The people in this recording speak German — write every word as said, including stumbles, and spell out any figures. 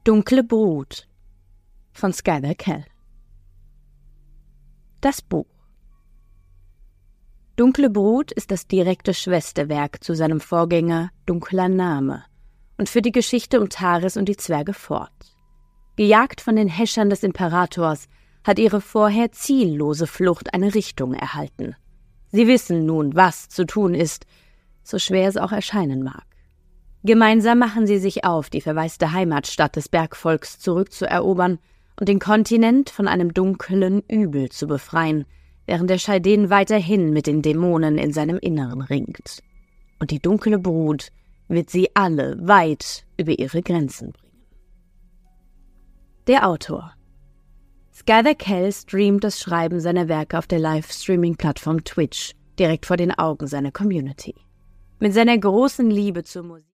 Dunkle Brut von Skylar Kell. Das Buch. Dunkle Brut ist das direkte Schwesterwerk zu seinem Vorgänger Dunkler Name und führt die Geschichte um Taris und die Zwerge fort. Gejagt von den Häschern des Imperators hat ihre vorher ziellose Flucht eine Richtung erhalten. Sie wissen nun, was zu tun ist, so schwer es auch erscheinen mag. Gemeinsam machen sie sich auf, die verwaiste Heimatstadt des Bergvolks zurückzuerobern und den Kontinent von einem dunklen Übel zu befreien, während der Chalden weiterhin mit den Dämonen in seinem Inneren ringt. Und die dunkle Brut wird sie alle weit über ihre Grenzen bringen. Der Autor. Skylar Kell streamt das Schreiben seiner Werke auf der Livestreaming-Plattform Twitch, direkt vor den Augen seiner Community. Mit seiner großen Liebe zur Musik